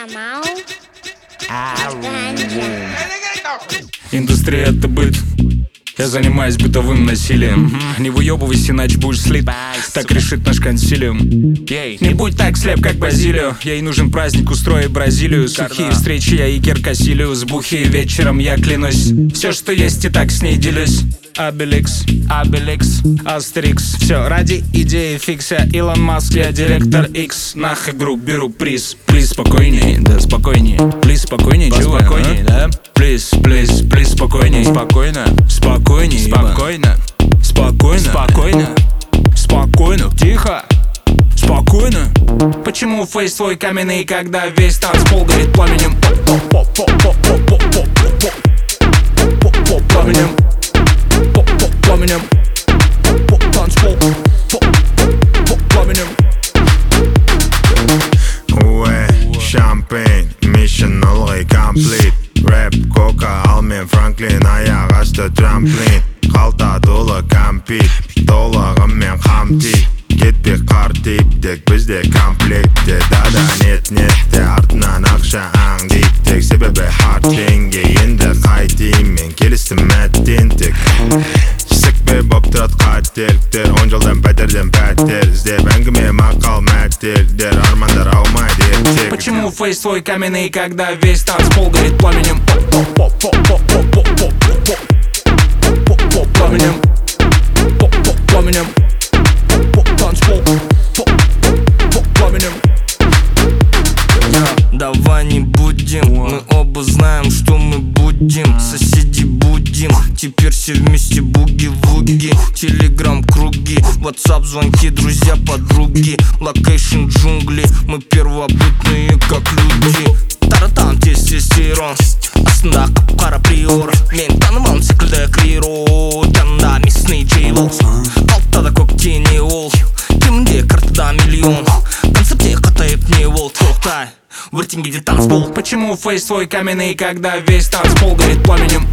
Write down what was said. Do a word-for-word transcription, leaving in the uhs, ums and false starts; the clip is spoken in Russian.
Индустрия — это быт. Я занимаюсь бытовым насилием. mm-hmm. Не выебывайся, иначе будешь слит. Так решит наш консилиум. yeah. Не будь так слеп, как Базилио. Ей нужен праздник, устрой Бразилию. Сухие встречи, я Игер Кассилиус. Бухие вечером, я клянусь. Все, что есть, и так с ней делюсь. Обеликс, Обеликс, Астерикс. Все ради идеи фикса. Илон Маск, я директор X. Нах игру, беру приз. Плиз, спокойней, да спокойней. Плиз, спокойней, чего? Спокойней, да? Плиз, плиз, плиз, спокойней. Спокойно, спокойней, спокойно, спокойно, спокойно, спокойно, тихо, спокойно. Почему фейс твой каменный, когда весь танцпол горит пламенем? Пламенем, пламенем, танцпол, пламенем. Уэ, шампейн, mission ылғи комплит. Рэп, кока, ал мен Франклин, аяқ асты трамплин. Қалта толы компит, толығымен қамтит. Кетпек қар типтік, бізде комплектте. Дада нет нетте, артынан ақша аңдиттік. Себебі хард теңге, енді қайтейін мен келістім әттентік. Сікпе боп тұрат қателіктер, он жылдан пәтерден пәтер іздеп. Әңгіме мақал мәтелдер, армандар аумайды ертек. Почему фейс твой каменный, когда весь танцпол горит пламенем? Пламенем, пламенем, танцпол, пламенем. Давай не будем, мы оба знаем, что мы будем. Соседи будем, теперь все вместе буги-вуги. Телеграм круги, ватсап звонки, друзья, подруги. Локейшн джунгли, мы первобытные как люди. Таратан тестостерон, астында қап-қара приор. Мен танымам секілді криро, жанында местный джейвол. Алтада көктен не ол, кемінде картада миллион. Концепте қатайып не ол, тоқтай, өртенгеде танцпол. Почему фейс твой каменный, когда весь танцпол горит пламенем?